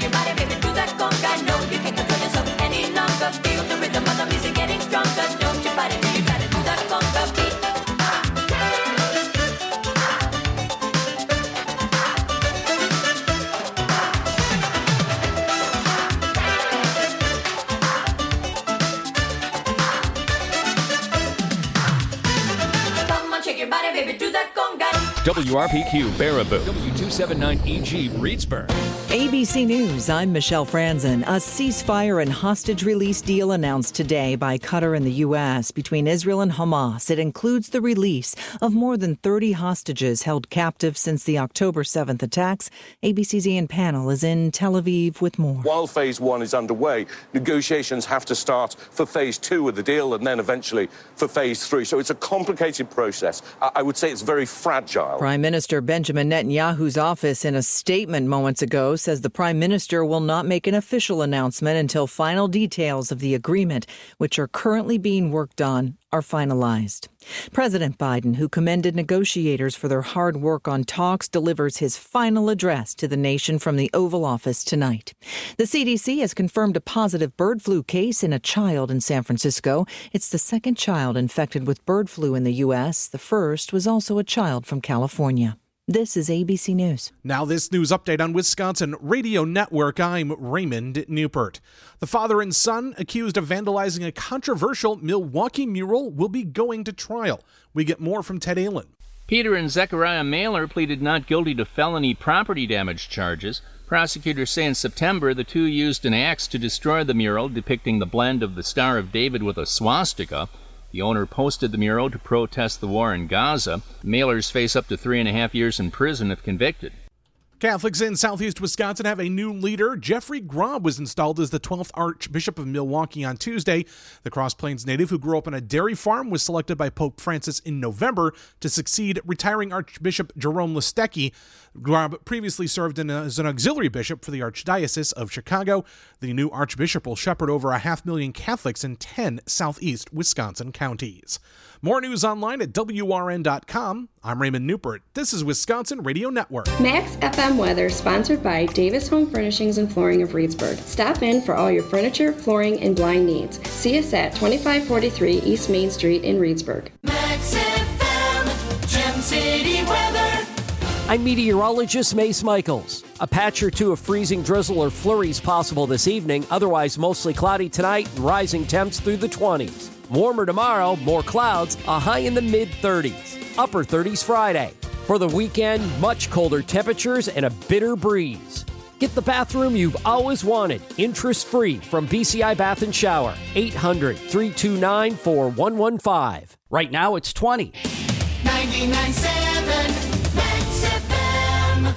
your body, baby, do that conga. No, you can't control yourself any longer. Feel the rhythm of the music getting stronger. Don't you fight it till you try to do that conga beat. Shake your body, baby, do that conga. WRPQ Baraboo, W279EG Reedsburg. ABC News, I'm Michelle Franzen. A ceasefire and hostage release deal announced today by Qatar and the U.S. between Israel and Hamas. It includes the release of more than 30 hostages held captive since the October 7th attacks. ABC's Ian Pannell is in Tel Aviv with more. While phase one is underway, negotiations have to start for phase two of the deal and then eventually for phase three. So it's a complicated process. I would say it's very fragile. Prime Minister Benjamin Netanyahu's office in a statement moments ago says the Prime Minister will not make an official announcement until final details of the agreement, which are currently being worked on, are finalized. President Biden, who commended negotiators for their hard work on talks, delivers his final address to the nation from the Oval Office tonight. The CDC has confirmed a positive bird flu case in a child in San Francisco. It's the second child infected with bird flu in the U.S. The first was also a child from California. This is ABC News. Now this news update on Wisconsin Radio Network. I'm Raymond Newport. The father and son accused of vandalizing a controversial Milwaukee mural will be going to trial. We get more from Ted Allen. Peter and Zechariah Mailer pleaded not guilty to felony property damage charges. Prosecutors say in September the two used an axe to destroy the mural depicting the blend of the Star of David with a swastika. The owner posted the mural to protest the war in Gaza. Mailers face up to 3.5 years in prison if convicted. Catholics in southeast Wisconsin have a new leader. Jeffrey Grob was installed as the 12th Archbishop of Milwaukee on Tuesday. The Cross Plains native who grew up on a dairy farm was selected by Pope Francis in November to succeed retiring Archbishop Jerome Listecki. Grob previously served as an auxiliary bishop for the Archdiocese of Chicago. The new archbishop will shepherd over 500,000 Catholics in 10 southeast Wisconsin counties. More news online at WRN.com. I'm Raymond Newport. This is Wisconsin Radio Network. Max FM weather sponsored by Davis Home Furnishings and Flooring of Reedsburg. Stop in for all your furniture, flooring, and blind needs. See us at 2543 East Main Street in Reedsburg. Max FM, Gem City weather. I'm meteorologist Mace Michaels. A patch or two of freezing drizzle or flurries possible this evening. Otherwise, mostly cloudy tonight and rising temps through the 20s. Warmer tomorrow, more clouds, a high in the mid-30s. Upper 30s Friday. For the weekend, much colder temperatures and a bitter breeze. Get the bathroom you've always wanted, interest-free from BCI Bath and Shower. 800-329-4115. Right now, it's 20. 99.7 Max FM.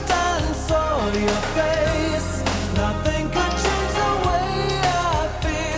Nothing could change the way I feel.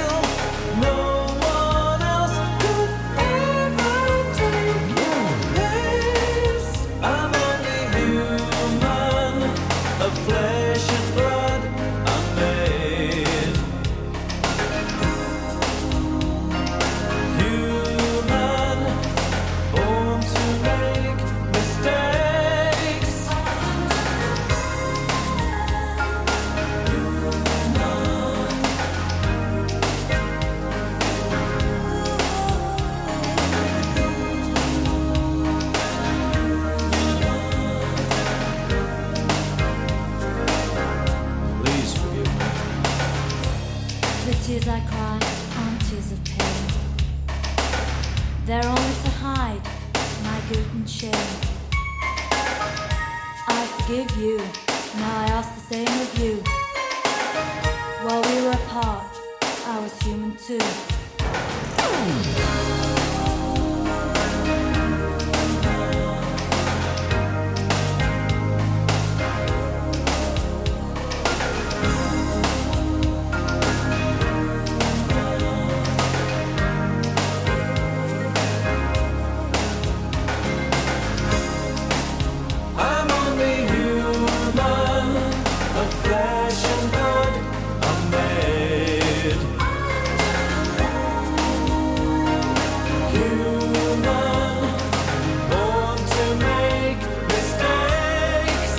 They're only to hide my guilt and shame. I forgive you, now I ask the same of you. While we were apart, I was human too. I'm only human, of flesh and blood, I'm made. Human, born to make mistakes.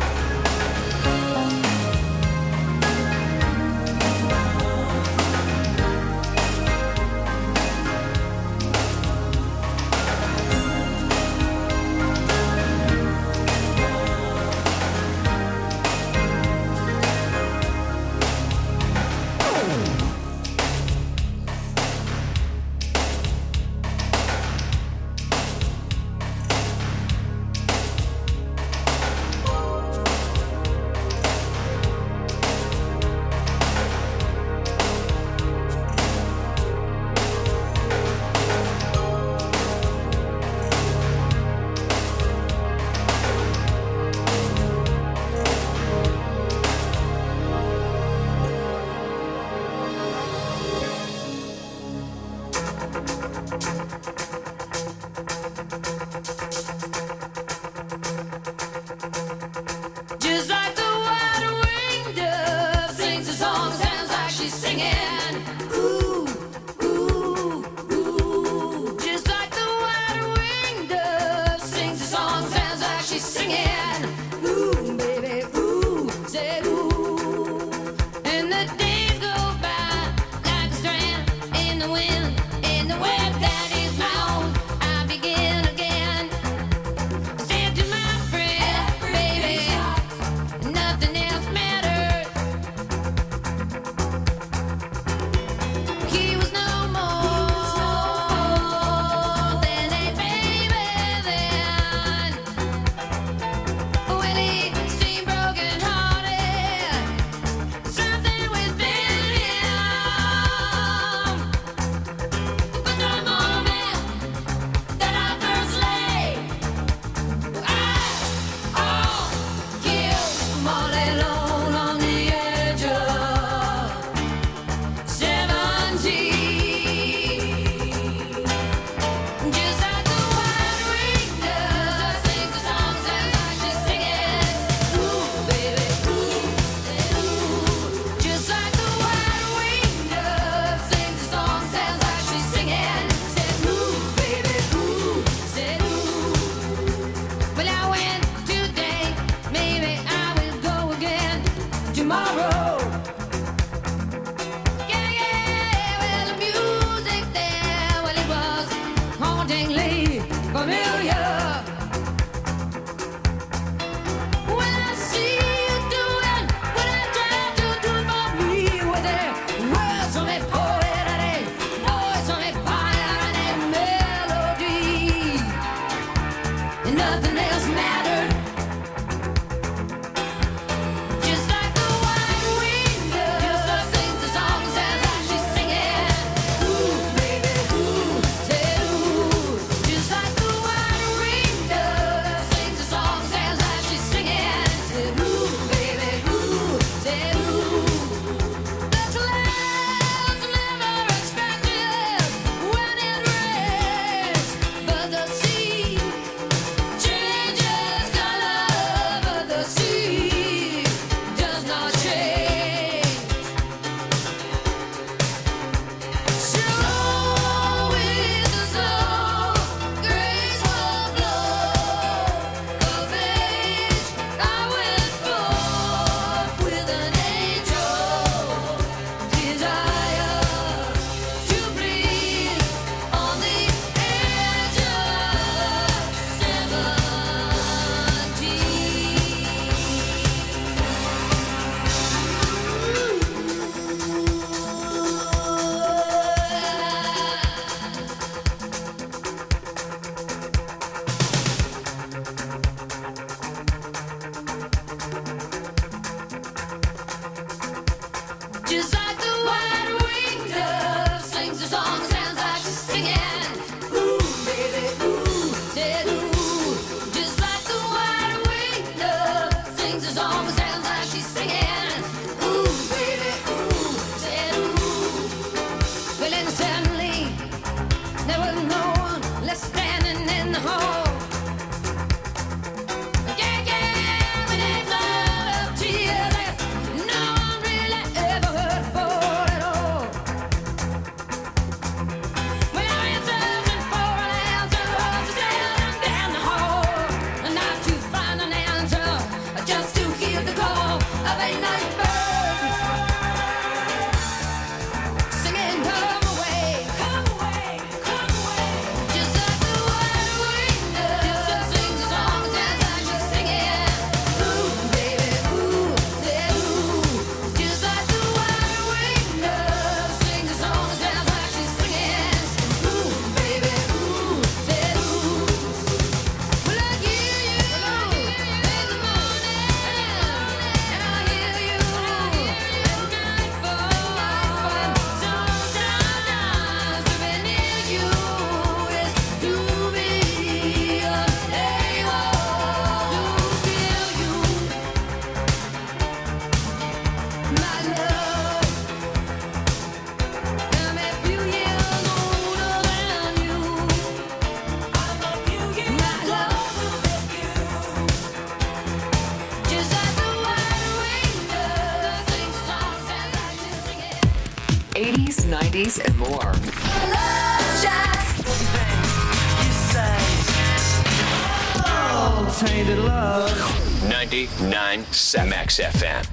Just like the wide-winged dove sings a song, sounds like she's singing. Ooh, ooh, ooh. Just like the wide-winged dove sings a song, sounds like she's singing. Ooh, baby, ooh, say ooh. And the days go by like a strand in the wind, in the web that is my own. I begin again. Said to my friend, baby, nothing else mattered. He was no more than a baby then. When he seemed broken hearted, something within him. But the moment that I first lay I'm all alone on the edge of 17. Just like the wide-winged dove sings a song, sounds like she's singing. Ooh, baby, ooh, ooh. Just like the wide-winged dove sings a song, sounds like she's singing. Said ooh, baby, ooh, said ooh. Well, I went today, maybe I will go again tomorrow. Yeah, yeah, well, the music there, well, it was hauntingly familiar. When I see you doing what I tried to do for me, with their words on a poet and a voice on a fire and a melody, and nothing else mattered. Just like the wide-winged dove sings a song, sounds like she's singing. Ooh, baby, ooh, say ooh. Just like the wide-winged movies, and more. Love Shack. Tainted love. 99.7 Max FM.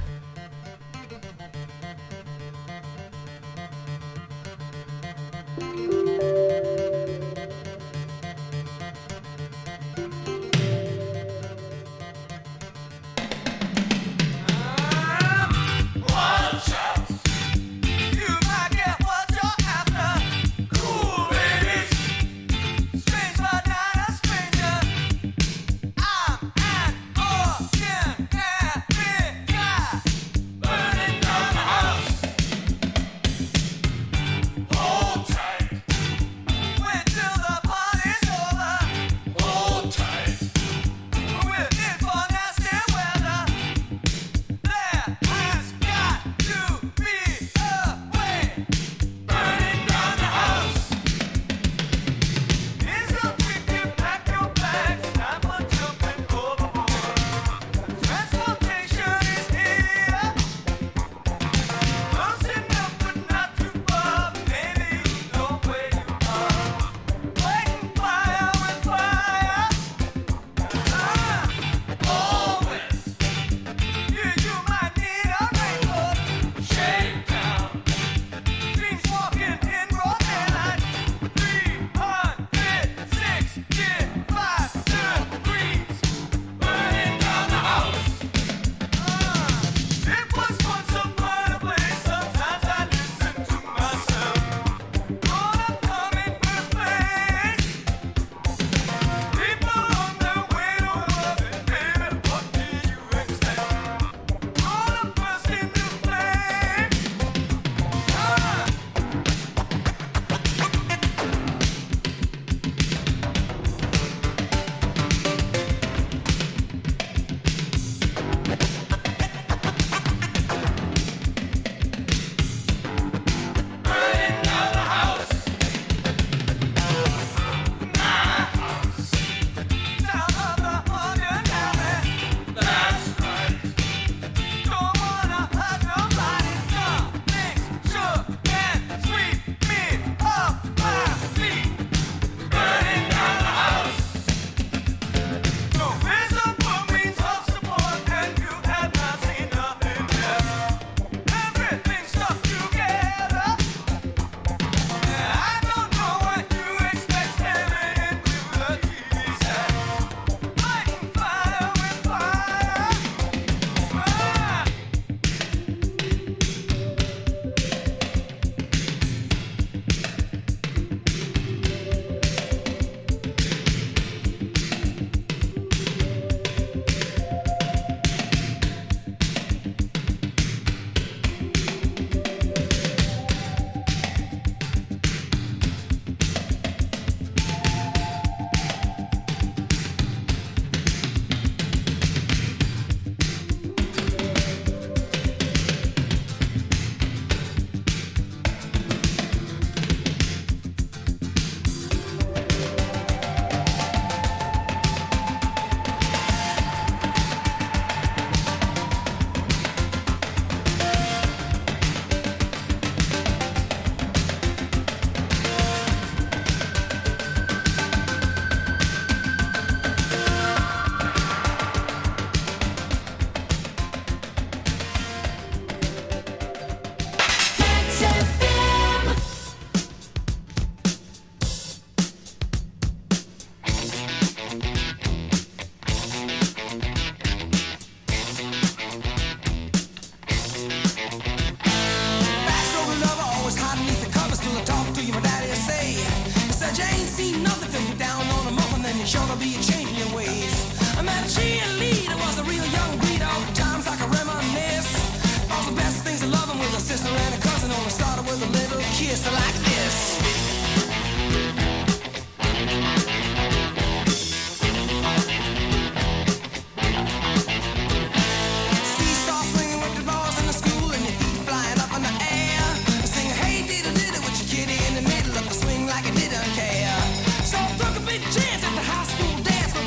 Chance at the high school dance.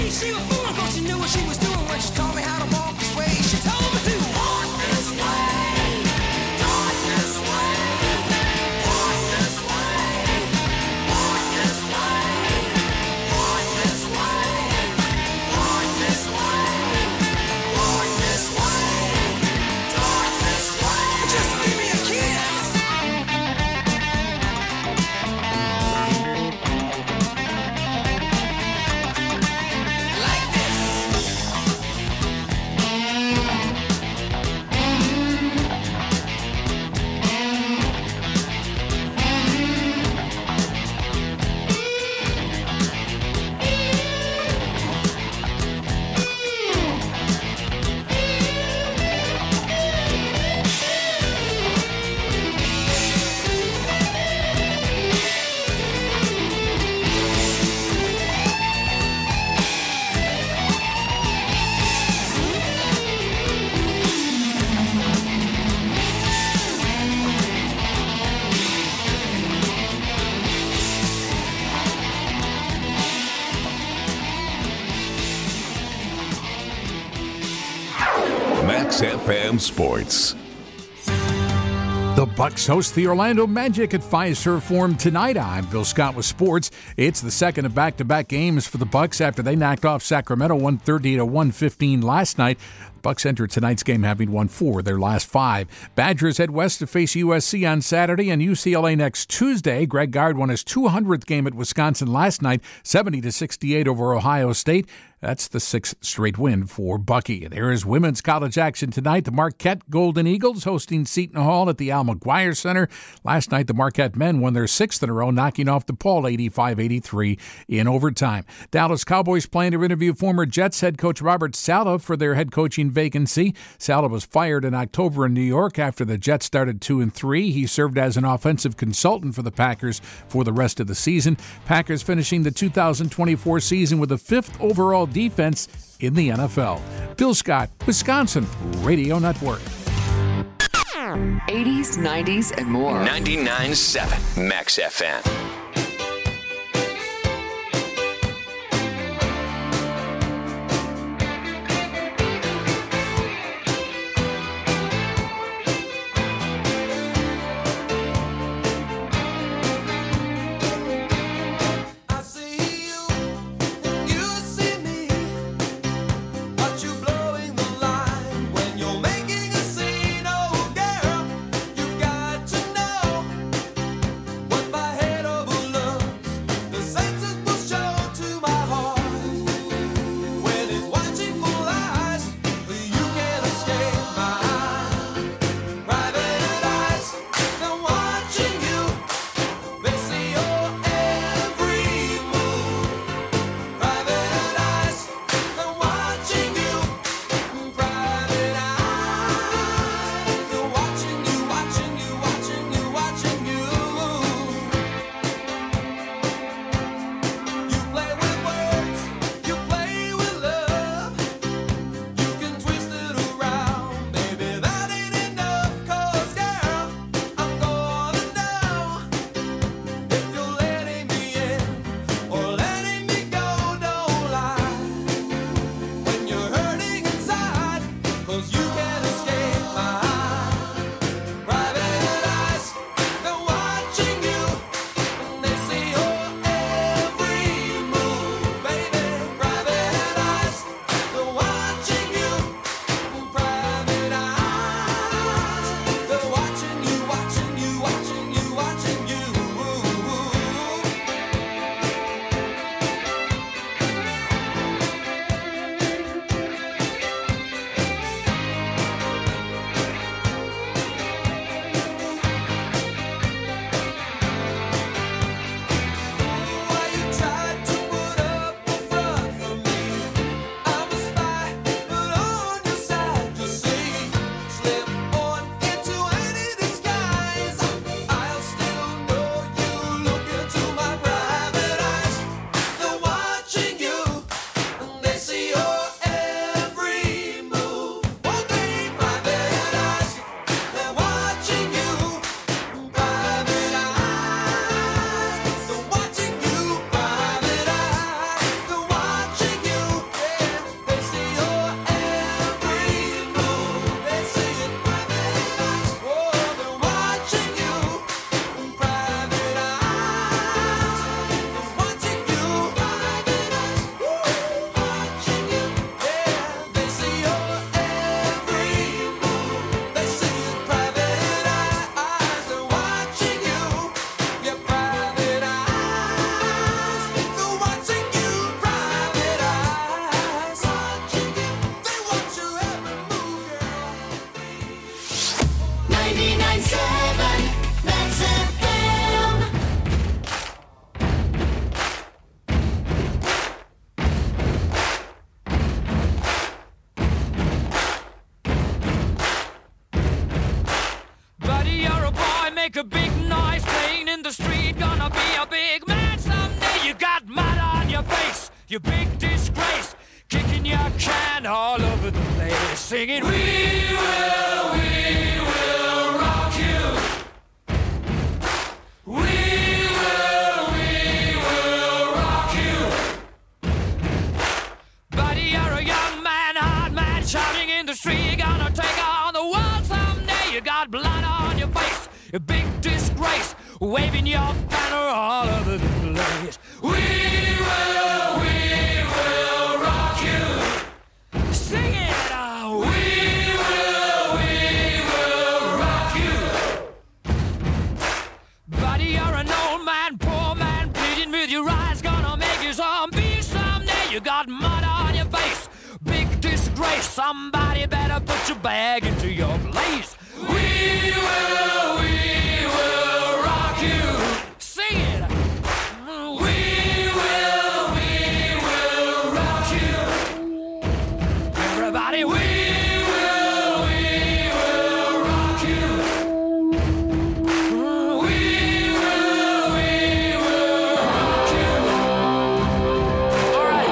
me. She was fooling 'cause she knew what she was doing when she taught me how to walk this way. She told me to walk this way, talk this way, walk this way, walk this way, walk this way, walk this way, walk this way, talk this way. Just give me a kiss. Like this. Max FM Sports. The Bucks host the Orlando Magic at Fiserv Forum tonight. I'm Bill Scott with sports. It's the second of back-to-back games for the Bucks after they knocked off Sacramento 130-115 last night. Bucks enter tonight's game having won 4 of their last 5. Badgers head west to face USC on Saturday and UCLA next Tuesday. Greg Gard won his 200th game at Wisconsin last night, 70-68 over Ohio State. That's the 6th straight win for Bucky. There is women's college action tonight. The Marquette Golden Eagles hosting Seton Hall at the Al McGuire Center. Last night, the Marquette men won their 6th in a row, knocking off DePaul 85-83 in overtime. Dallas Cowboys plan to interview former Jets head coach Robert Saleh for their head coaching vacancy. Saleh was fired in October in New York after the Jets started 2-3. He served as an offensive consultant for the Packers for the rest of the season. Packers finishing the 2024 season with the 5th overall defense in the NFL. Bill Scott, Wisconsin Radio Network. 80s, 90s, and more. 99.7 Max FM. I see you, you see me, but you blowing the line when you're making a scene. Oh girl, you got to know what my head over make a big noise playing in the street. Gonna be a big man someday. You got mud on your face, you big disgrace. Kicking your can all over the place. Singing, we will rock you. We will rock you. Buddy, you're a young man, hard man, shouting in the street. You're gonna take on the world someday. You got blood on your face, a big disgrace, waving your banner all over the place. We will rock you. Sing it, we will rock you. Buddy, you're an old man, poor man, pleading with your eyes, gonna make you zombie someday. You got mud on your face, big disgrace. Somebody better put your bag into your place. We will rock you. Sing it. We will rock you. Everybody, we will rock you. We will rock you. All right.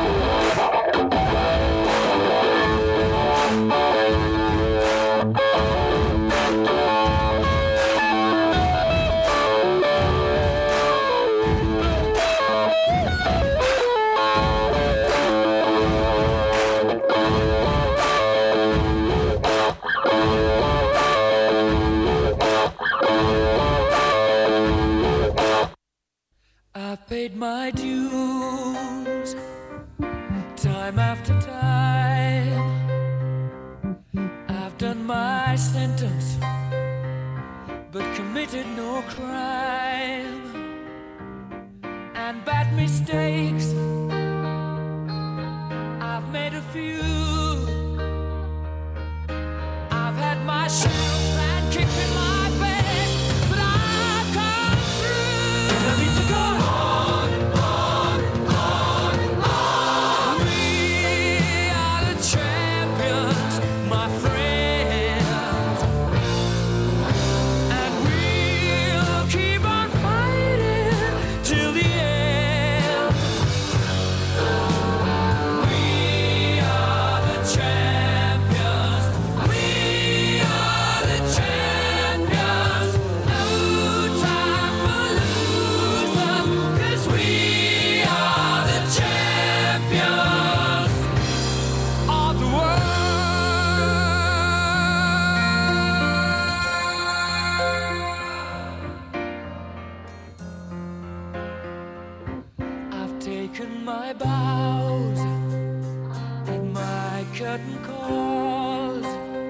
I've paid my dues time after time. I've done my sentence, but committed no crime. And bad mistakes, I've made a few. I've had my shells and kicked in my face, but I've come through. I need to go on. We are the champions, my friends, and we'll keep on fighting till the end. We are the champions. We are the champions. No time for losers, 'cause we are the champions of the world. I've taken my bows and my curtain calls.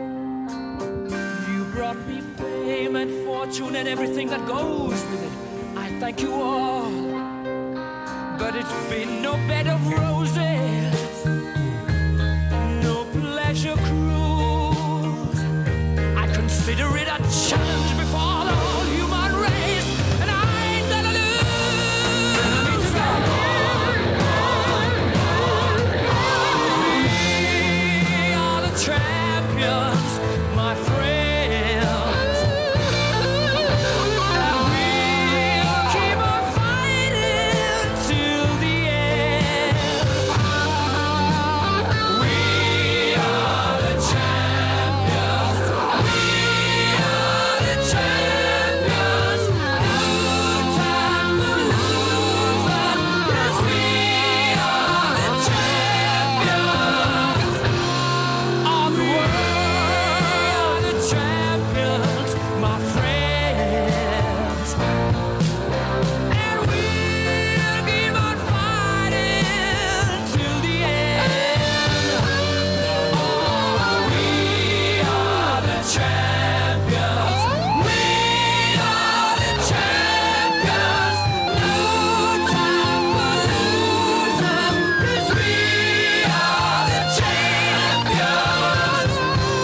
You brought me fame and fortune and everything that goes with it. I thank you all, but it's been no bed of roses, no pleasure cruise. I consider it a challenge before the whole human race, and I ain't gonna lose. We are the champions, my friends, and we'll keep on fighting till the end. We are the champions. We are the champions. No time for losers, 'cause we are the champions of the world. The champions, my friends, and we'll keep on fighting till the end. Oh, we are the champions. We are the champions. No time for losers, 'cause we are the champions.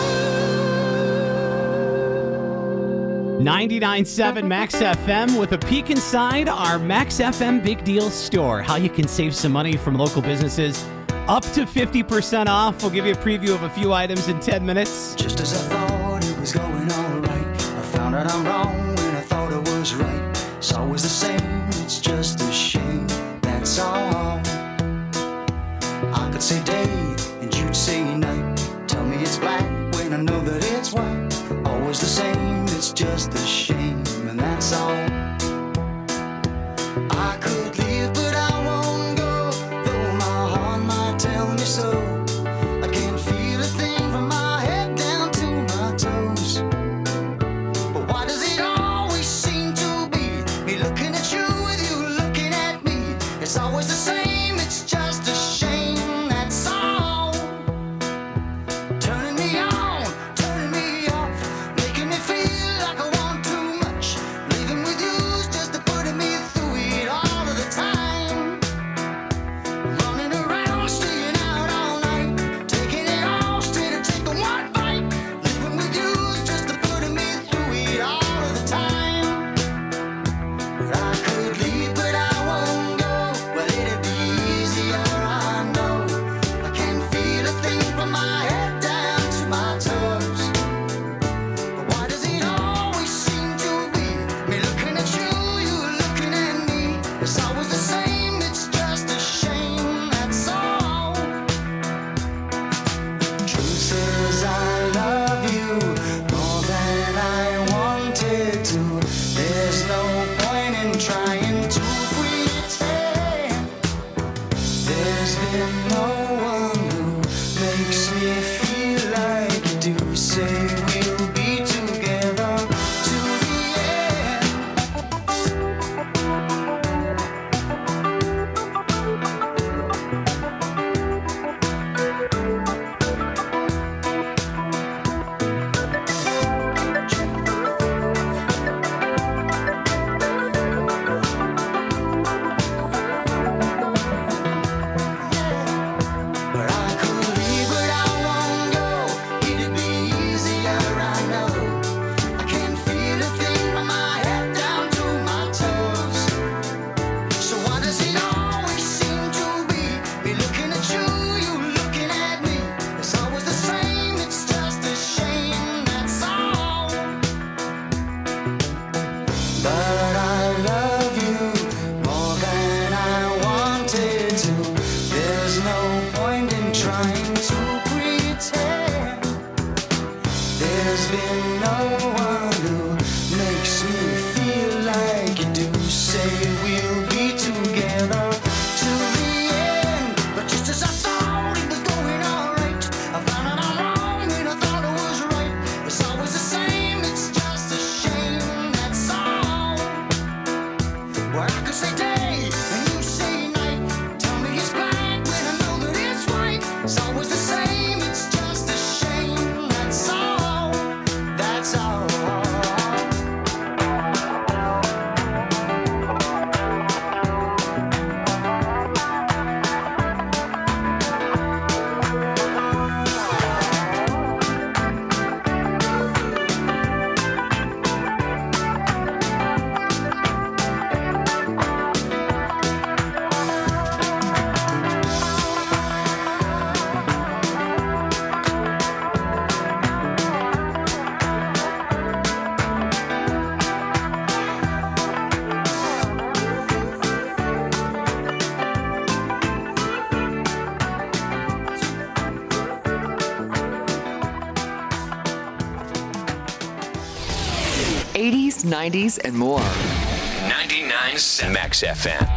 99.7 Max FM with a peek inside our Max FM Big Deal store. How you can save some money from local businesses. Up to 50% off. We'll give you a preview of a few items in 10 minutes. Just as I thought it was going all right, I found out I'm wrong when I always the same, it's just a shame, that's all. I could say day and you'd say night. Tell me it's black when I know that it's white. Always the same, it's just a shame, and that's all. I could leave but I won't go, though my heart might tell me so. I can't feel a thing from my head down to my toes. But why does it always seem to be me looking at you with you looking at me? It's always the same, it's just a shame, that's all. Turning me on, turning me off, making me feel like I want too much. Living with you's just to putting me through it all of the time. Running around, staying out all night, taking it all straight or taking one bite. Living with you's just to putting me through it all of the time. But I could leave, but I won't go. Well, it'd be easier, I know. I can't feel a thing from my head down to my toes. But why does it always seem to be me looking at you, you looking at me? It's always the same, it's just a shame, that's all. Truth is I love you more than I wanted to. There's no point in trying to pretend. There's been no one who makes me feel like you do. Say we'll be together to the end. But I could leave, but I won't go. It'd be easier, I know. I can't feel a thing from my head down to my toes. So why does it always seem to be me looking at you, you looking at me? It's always the same, it's just a shame, that's all. But I love you more than I wanted to. There's no point in trying to pretend. There's been no one who makes me feel like you do. Say we'll be together to the end. But just as I thought it was going alright, I found out I'm wrong and I thought it was right. It's always the same, it's just a shame, that's all. Well, I could say day and you say night. Tell me it's black when I know that it's white. It's always the same, it's just a shame, that's all. That's all. '80s, '90s, and more. 99.7 Max FM.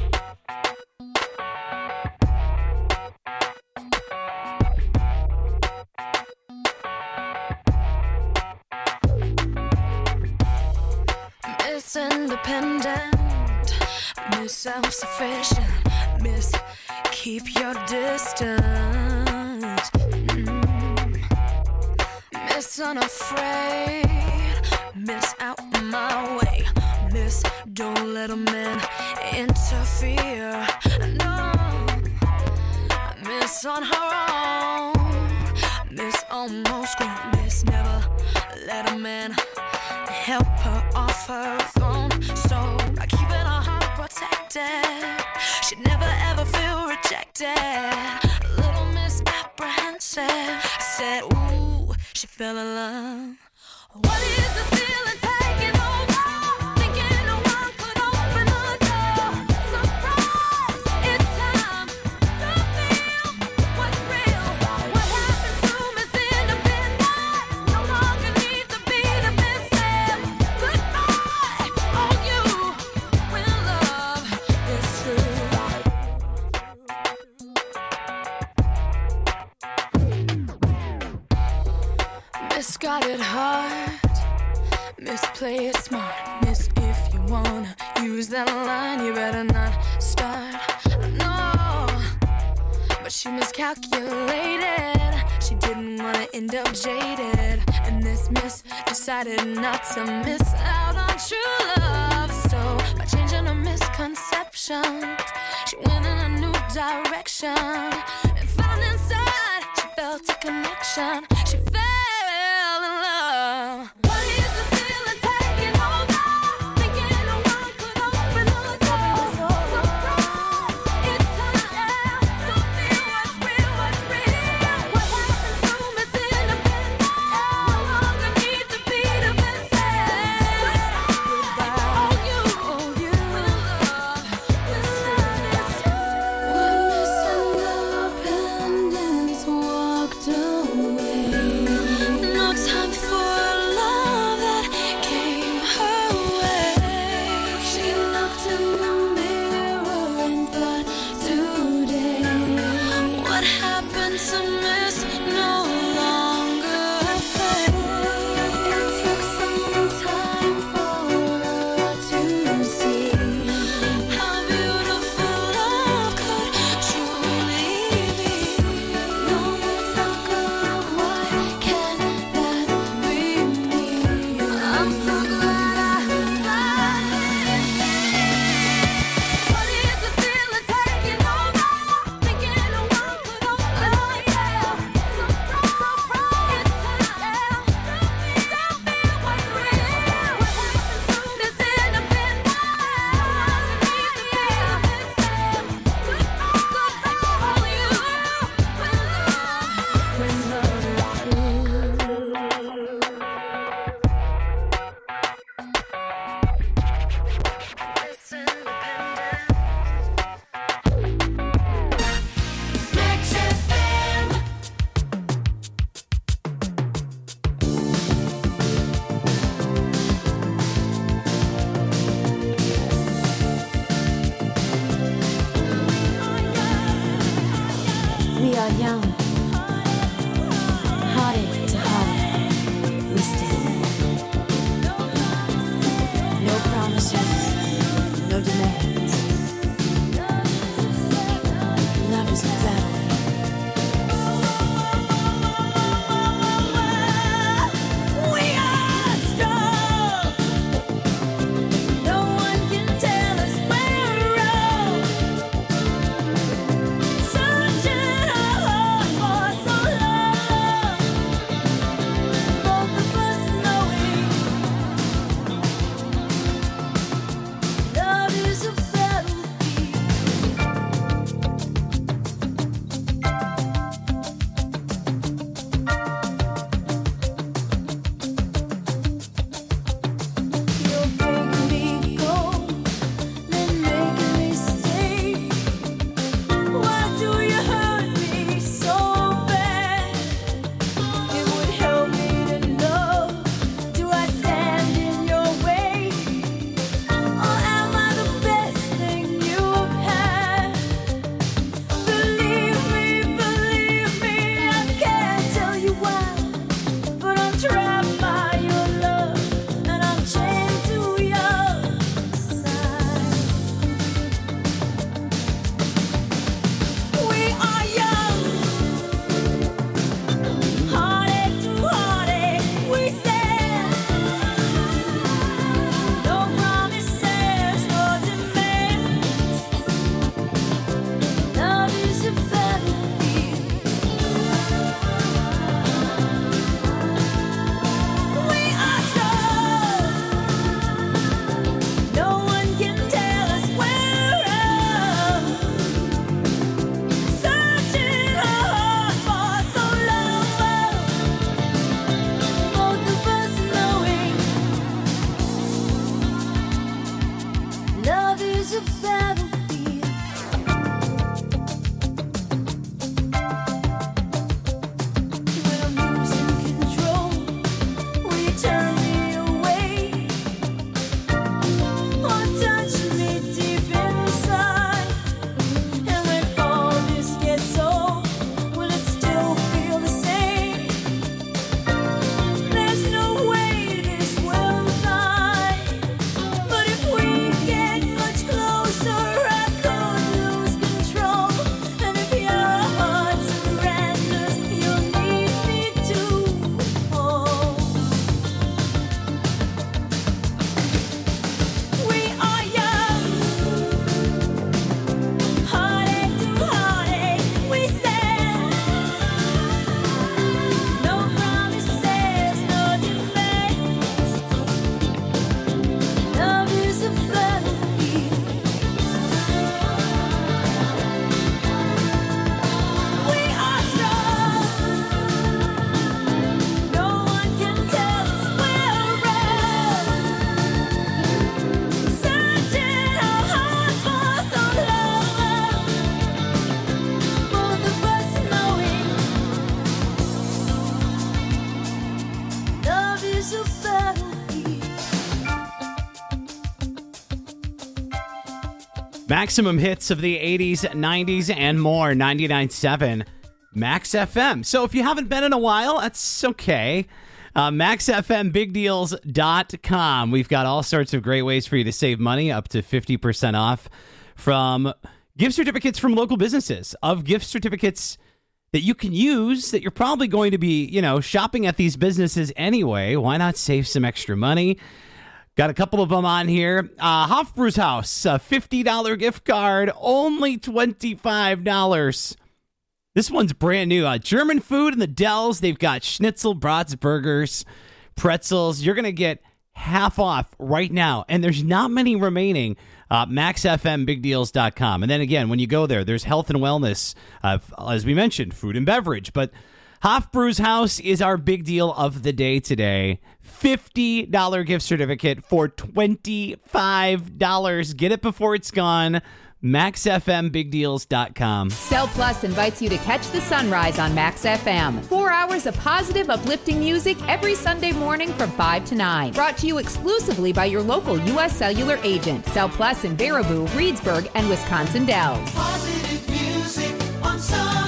Miss Independent, Miss Self-Sufficient, Miss Keep Your Distance, Miss Unafraid, Miss Out My Way, Miss Don't Let a Man Interfere, no, Miss On Her Own, Miss Almost Grown, Miss Never Let a Man help her off her throne. So by keeping her heart protected, she'd never ever feel rejected. Little Miss Apprehensive, I said, ooh, she fell in love. What is the feeling taking over? Thinking no one could got it hard. Miss, play it smart. Miss, if you wanna use that line, you better not start. No, but she miscalculated. She didn't wanna end up jaded. And this miss decided not to miss out on true love. So by changing her misconceptions, she went in a new direction and found inside she felt a connection. She fell in love. What is the feeling taking over? Thinking no one could open the door. Surprise, it's time to feel what's real, what's real. What happened to Miss Independent? No longer need to be defensive. Goodbye. Oh, you. With love, with love. When Miss Independence walked away, no time for love that came her way. She looked in the mirror and thought, today, what happened to Miss no longer fades. It took some time for her to see how beautiful love could truly be. No more talk of why can't that be me. I'm so glad I got it. What is the feeling taking over? Thinking no one could open the door. Surprise, surprise, it's time to feel what's real. What happened to Miss Independent? Max FM. We are young, hearted to heart, we stand. No promises, no demands. Love is a battlefield. We are strong. No one can tell us we're wrong. Searching our hearts Maximum hits of the 80s, 90s, and more. 99.7 Max FM. So if you haven't been in a while, that's okay. MaxFMBigDeals.com. We've got all sorts of great ways for you to save money, up to 50% off from gift certificates from local businesses, of gift certificates that you can use that you're probably going to be, shopping at these businesses anyway. Why not save some extra money? Got a couple of them on here. Hofbrauhaus, a $50 gift card, only $25. This one's brand new. German food in the Dells. They've got schnitzel, brats, burgers, pretzels. You're going to get half off right now, and there's not many remaining. MaxFMBigDeals.com. And then again, when you go there, there's health and wellness, as we mentioned, food and beverage. But Hofbrauhaus is our big deal of the day today. $50 gift certificate for $25. Get it before it's gone. MaxFMBigDeals.com. Cell Plus invites you to catch the sunrise on Max FM. 4 hours of positive, uplifting music every Sunday morning from 5 to 9. Brought to you exclusively by your local U.S. Cellular agent. Cell Plus in Baraboo, Reedsburg, and Wisconsin Dells. Positive music on Sunrise.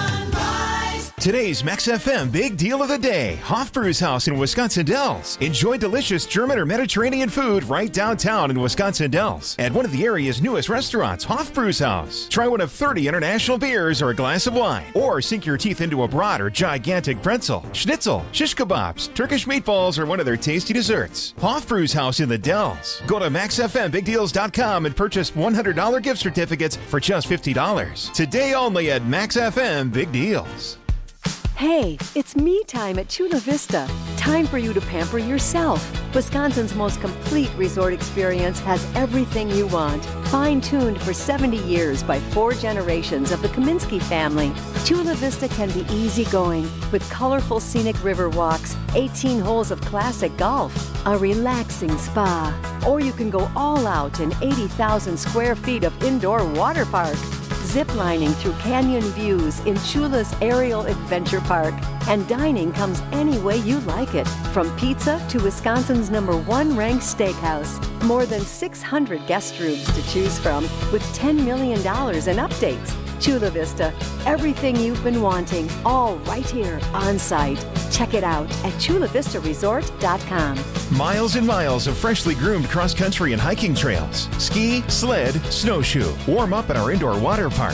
Today's Max FM big deal of the day. Hofbrauhaus in Wisconsin Dells. Enjoy delicious German or Mediterranean food right downtown in Wisconsin Dells at one of the area's newest restaurants, Hofbrauhaus. Try one of 30 international beers or a glass of wine. Or sink your teeth into a brat or gigantic pretzel, schnitzel, shish kebabs, Turkish meatballs, or one of their tasty desserts. Hofbrauhaus in the Dells. Go to MaxFMBigDeals.com and purchase $100 gift certificates for just $50. Today only at Max FM Big Deals. Hey, it's me time at Chula Vista. Time for you to pamper yourself. Wisconsin's most complete resort experience has everything you want. Fine-tuned for 70 years by 4 generations of the Kaminsky family, Chula Vista can be easygoing with colorful scenic river walks, 18 holes of classic golf, a relaxing spa, or you can go all out in 80,000 square feet of indoor water park. Ziplining through canyon views in Chula's Aerial Adventure Park. And dining comes any way you like it, from pizza to Wisconsin's #1 ranked steakhouse. More than 600 guest rooms to choose from, with $10 million in updates. Chula Vista, everything you've been wanting, all right here on site. Check it out at chulavistaresort.com. Miles and miles of freshly groomed cross-country and hiking trails. Ski, sled, snowshoe. Warm up at our indoor water park.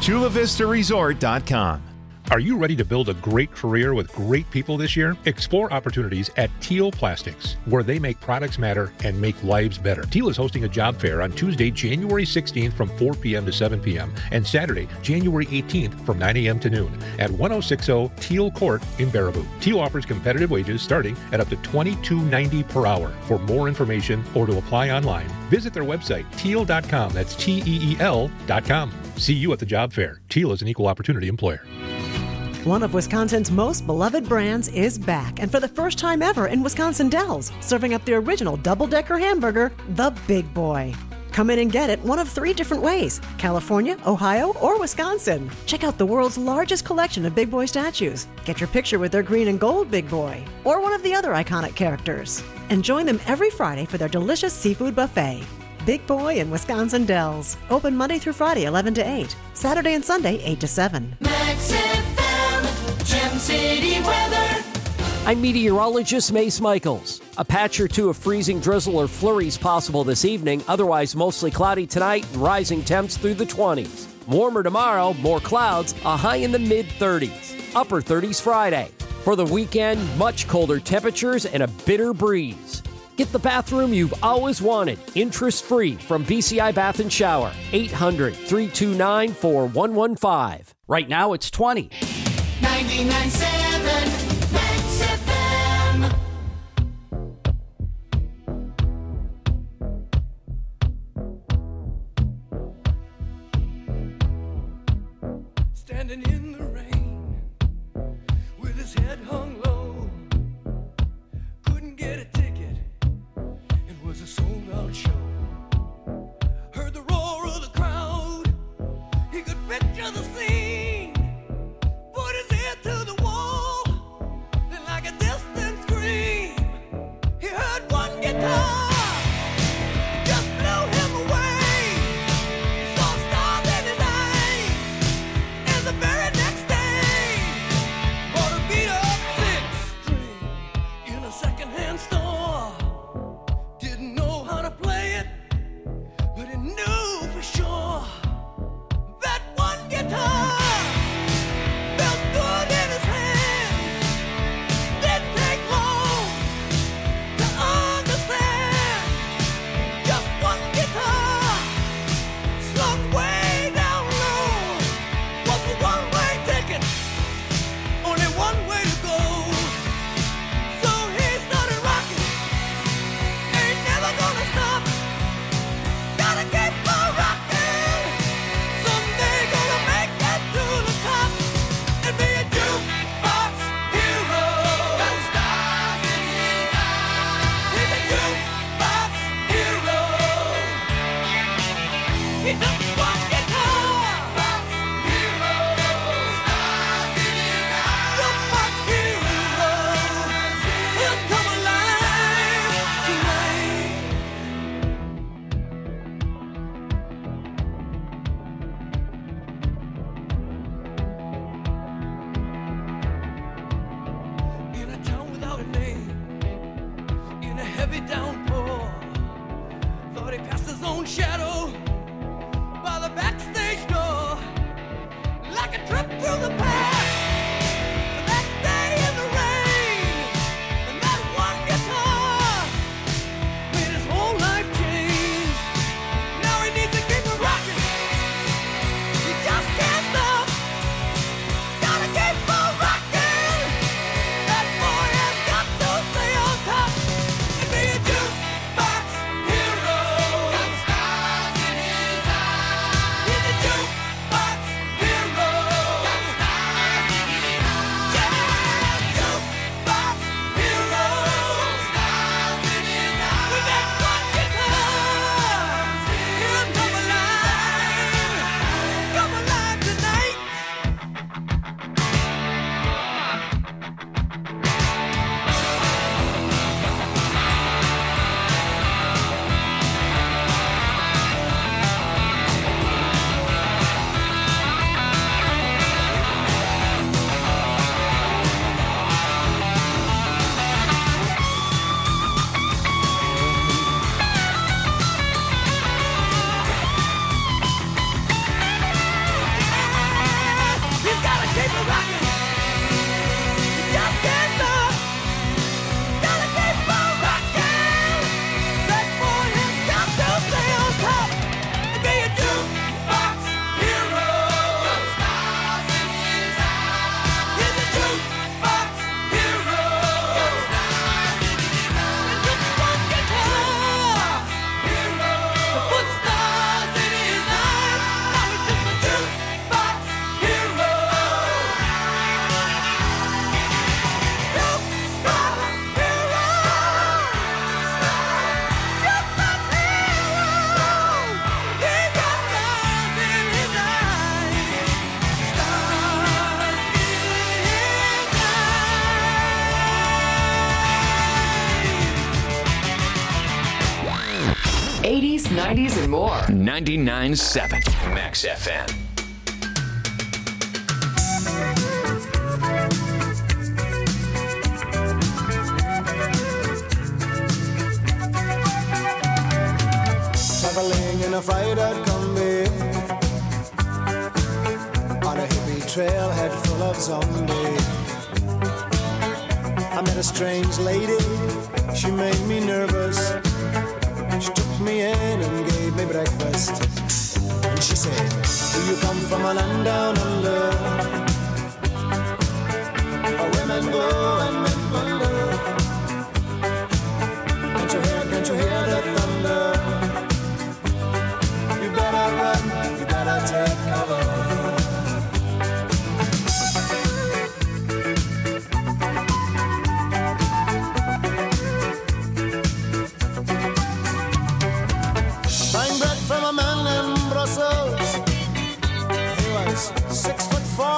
chulavistaresort.com. Are you ready to build a great career with great people this year? Explore opportunities at Teal Plastics, where they make products matter and make lives better. Teal is hosting a job fair on Tuesday, January 16th from 4 p.m. to 7 p.m. and Saturday, January 18th from 9 a.m. to noon at 1060 Teal Court in Baraboo. Teal offers competitive wages starting at up to $22.90 per hour. For more information or to apply online, visit their website, teal.com. That's TEEL.com. See you at the job fair. Teal is an equal opportunity employer. One of Wisconsin's most beloved brands is back, and for the first time ever in Wisconsin Dells, serving up the original double-decker hamburger, the Big Boy. Come in and get it one of 3 different ways: California, Ohio, or Wisconsin. Check out the world's largest collection of Big Boy statues. Get your picture with their green and gold Big Boy, or one of the other iconic characters. And join them every Friday for their delicious seafood buffet. Big Boy in Wisconsin Dells. Open Monday through Friday, 11 to 8. Saturday and Sunday, 8 to 7. Max FM, Gem City weather. I'm meteorologist Mace Michaels. A patch or two of freezing drizzle or flurries possible this evening. Otherwise, mostly cloudy tonight and rising temps through the 20s. Warmer tomorrow, more clouds, a high in the mid-30s. Upper 30s Friday. For the weekend, much colder temperatures and a bitter breeze. Get the bathroom you've always wanted, interest-free from BCI Bath & Shower. 800-329-4115. Right now, it's 20. 99.7 Max FM. Standing in the rain with his head hung low, couldn't get a ticket. It was a sold-out show. Heard the roar of the crowd. He could picture the scene. Put his ear to the wall. Then like a distant scream, he heard one guitar. Just blew him away. Saw like a trip through the past. That day in the rain, and that one guitar made his whole life change. Now he needs to keep it rocking. He just can't stop. Gotta keep on rocking. That boy has got to stay on top and be a jukebox hero. Got stars in his eyes. He's a jukebox hero. Got stars in his eyes. Yeah, jukebox hero. Stars in his eyes. With that one guitar, he'll come alive tonight. He's gotta keep it rocking. He just can't stop. Gotta keep on rocking. That boy has got to stay on top and be a jukebox hero. Got stars in his eyes. He's a jukebox hero. Got stars in his eyes. With one guitar hero to put stars in his eyes. Now he's just a jukebox hero. '80s, '90s, and more. 99.7 Max FM. Traveling in a fried-out Kombi on a hippie trailhead full of zombies. I met a strange lady, she made me nervous. She took me in and gave me breakfast. And she said, do you come from a land down under, where women glow and men wonder? Can't you hear the thunder? You better run, you better take cover. Buying bread from a man in Brussels. He was 6'4"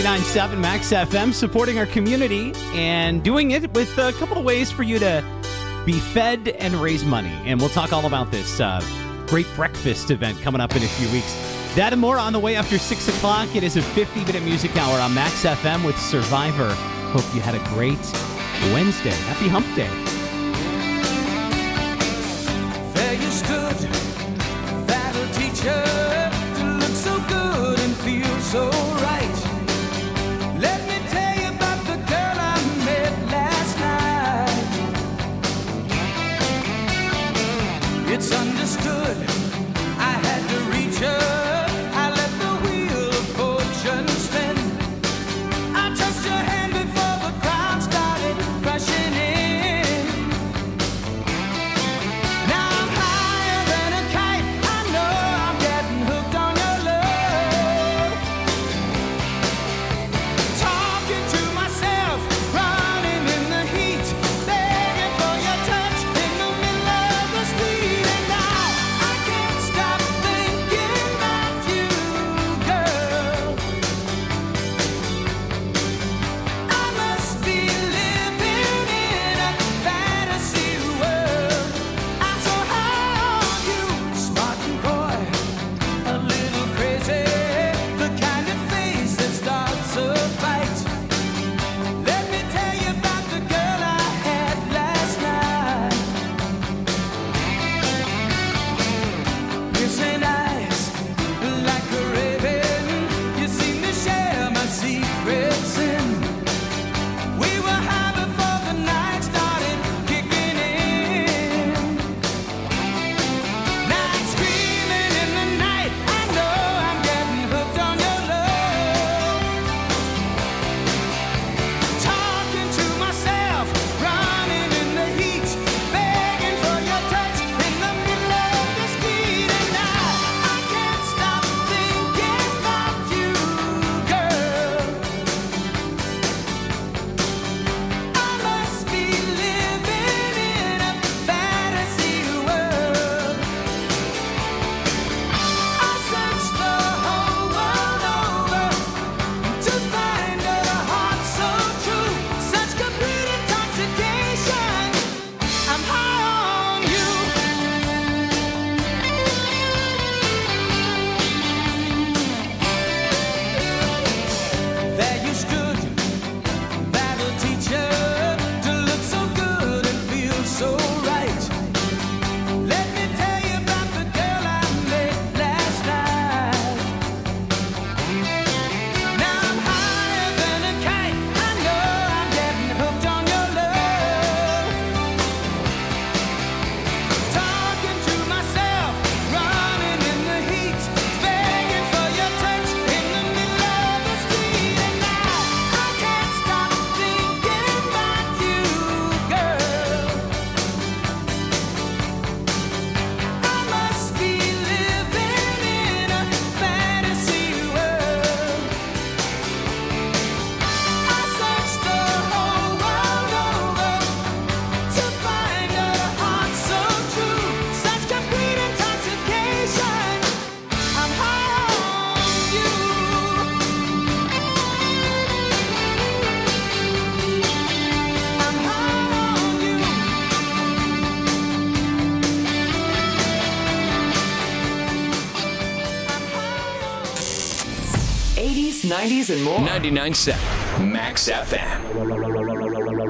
99.7 Max FM, supporting our community and doing it with a couple of ways for you to be fed and raise money. And we'll talk all about this great breakfast event coming up in a few weeks. That and more on the way after 6 o'clock. It is a 50-minute music hour on Max FM with Survivor. Hope you had a great Wednesday. Happy Hump Day. There you stood, that'll teach her to look so good and feel so right. Let me tell you about the girl I met last night. It's understood, I had to reach her. I let the wheel of fortune spin. I touched her hand before the crowd started rushing in. Now I'm higher than a kite. I know I'm getting hooked on your love. Talking to myself, running in the heat, begging for your touch in the middle of the street. And now I can't stop thinking about you, girl. I must be living in a fantasy world. I'm so high on you, smart and coy, a little crazy, the kind of face that starts a fight. Let me tell you about the girl I had last night. Piercing eyes, like a raven, you seem to share my secrets in. We were high before the night started kicking in. Now I'm screaming in the night. I know I'm getting hooked on your love. Talking to myself, running in the heat, begging for your touch in the middle of the street. And now I can't stop thinking about you, girl. I must be living in a fantasy world. I searched the whole world over to find a heart so true, such complete intoxication. I'm high on you. There you stood, that'll teach her to look so good and feel so right. Let me tell you about the girl I met last night. Now I'm higher than a kite. I know I'm getting hooked on your love. Talking to myself, running in the heat, begging for your touch in the middle of the street. And now I can't stop thinking about you, girl. I must be living in a fantasy world. I searched the whole world over to find a heart so true, such complete intoxication. I'm high on you. I'm high on you. 80s, 90s, and more. 99.7 Max FM.